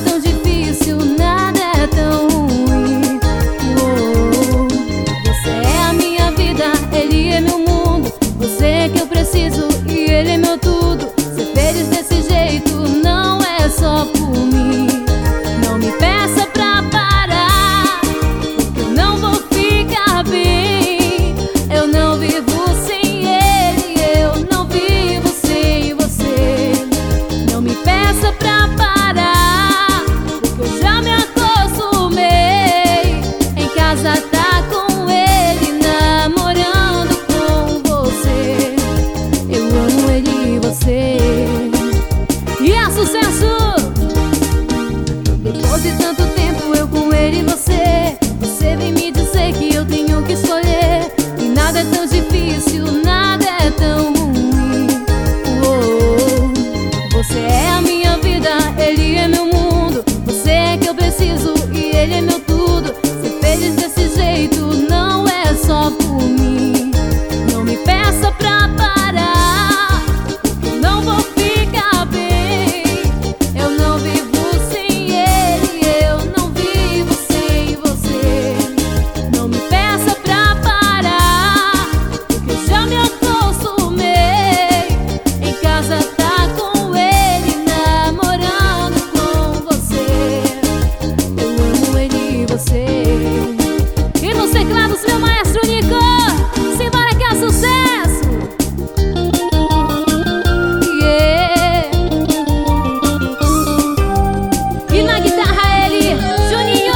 tão difícil, nada é tão ruim. Você é a minha vida, ele é meu mundo. Você é que eu preciso e ele é meu tudo. Ser feliz desse jeito não é só por mim. Não me peça pra parar, porque eu não vou ficar bem. Eu não vivo sem ele, eu não vivo sem você. Não me peça pra parar, porque eu já me acostumei. Em casa tá com ele, namorando com você. Eu amo ele e você. E é sucesso! Depois de tanto tempo eu com ele e você, você vem me dizer que eu tenho que escolher. E nada é tão difícil, nada é tão ruim. Você é a minha vida, ele é meu mundo. Você é que eu preciso e ele é meu tudo. Ser feliz desse jeito não é só por mim. Não me peça pra parar, eu não vou ficar bem. Eu não vivo sem ele, eu não vivo sem você. Não me peça pra parar, porque eu já me acostumei. Em casa tá com ele, namorando com você. Eu amo ele e você. E nos teclados, meu maestro Nico, simbora que é sucesso! Yeah. E na guitarra ele, Juninho.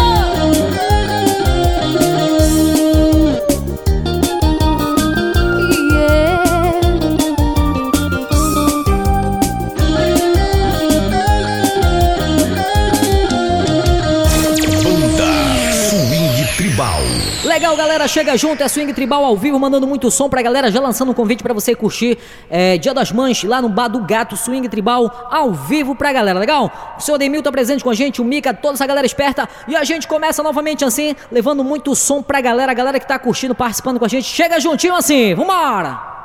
Banda Swing Tribal. Legal, galera, chega junto, é Swing Tribal ao vivo, mandando muito som pra galera, já lançando um convite pra você curtir Dia das Mães, lá no Bar do Gato, Swing Tribal, ao vivo pra galera, legal? O seu Demil tá presente com a gente, o Mika, toda essa galera esperta, e a gente começa novamente assim, levando muito som pra galera, a galera que tá curtindo, participando com a gente, chega juntinho assim, vambora!